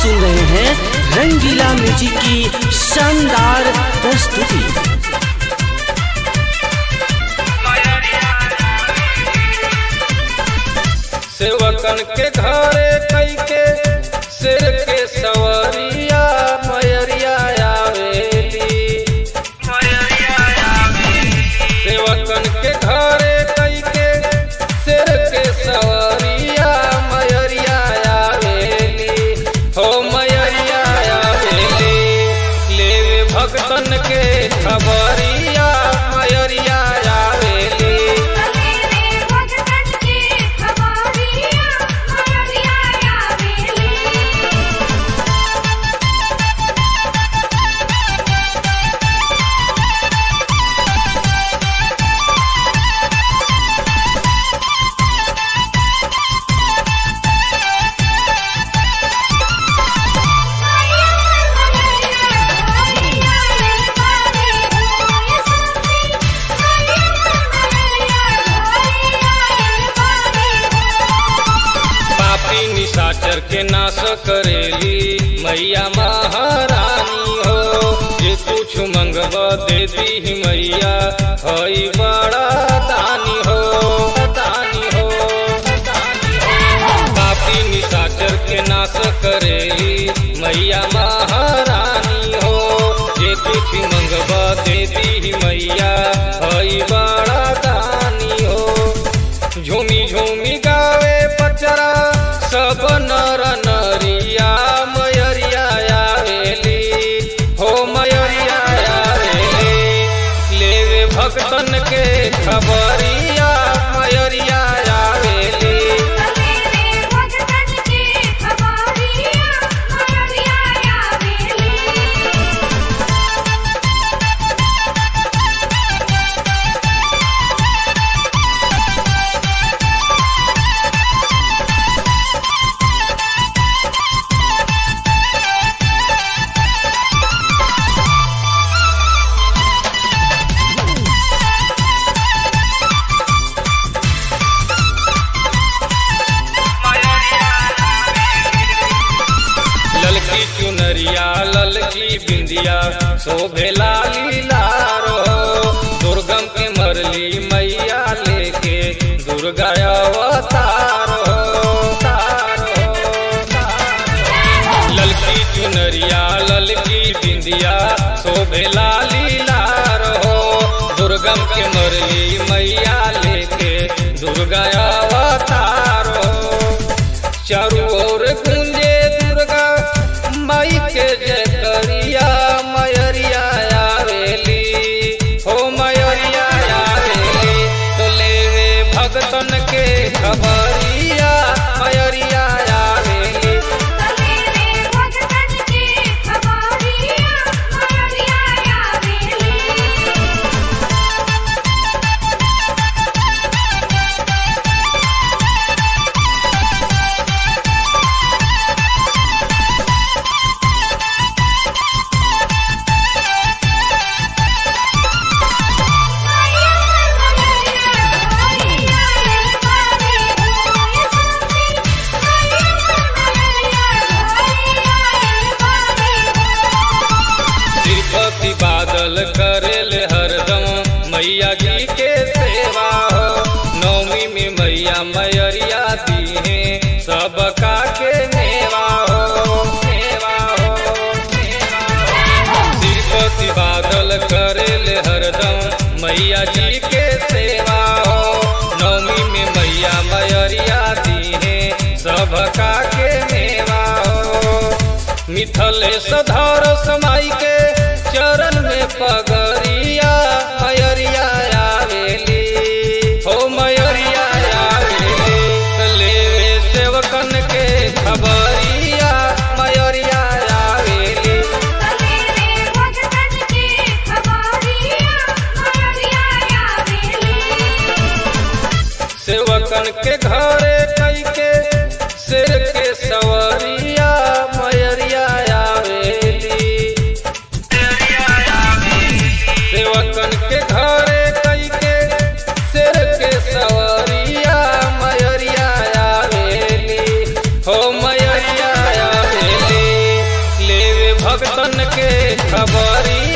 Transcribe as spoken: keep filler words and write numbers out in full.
सुन रहे हैं रंगीला म्यूजिक की शानदार प्रस्तुति। सेवकन के घरे कई के सिर के सवरिया मयरिया आवेली। सेवकन के घरे कई के सिर के सवरिया मयरिया आवेली। हो मयरिया आवेली लेवे भक्तन के खबरिया मयरिया आवेली। निशाचर के नाश करेली मैया महारानी हो। जे कुछ मंगब दे दी मैया हई बड़ा दानी हो दानी हो दानी हो। पापी निशाचर के नाश करेली मैया महारानी हो। जे कुछ मंगब दे दी मैया हई बड़ा दानी हो। झूमी झूमी गावे पचरा सब नर नरिया मयरिया आवेली। हो मयरिया आवेली लेवे भक्तन के खबरिया मयरिया आवेली। ललकी चुनरिया ललकी बिंदिया शोभेला लीलार हो। दुर्गम के मरली मैया लेके दुर्गा अवतार हो तार हो। ललकी चुनरिया ललकी बिंदिया शोभेला लीलार हो। दुर्गम के मरली मैया लेके दुर्गा अवतार हो। चारों ओर गूंजे दुर्गा माई के जय करिया मयरिया आवेली। हो मयरिया आवेली तो लेवे भक्तन के खबरिया मयरिया आवेली। बादल करेल हरदम मैया जी के सेवा हो। नौमी में मैया मयरिया दी है सबका के मेवा हो मेवा हो मेवा हो। तिरुपति बादल करेल हरदम मैया जी के सेवा हो। नौमी में मैया मयरिया दी है सबका के मेवा हो। मिथलेश धर समाई के चरण में पगरिया मयरिया आवेली। हो मयरिया आवेली लेवे सेवकन के खबरिया मयरिया आवेली। सेवकन के घरे कई के सिर के सवरिया मयरिया आवेली। खबरी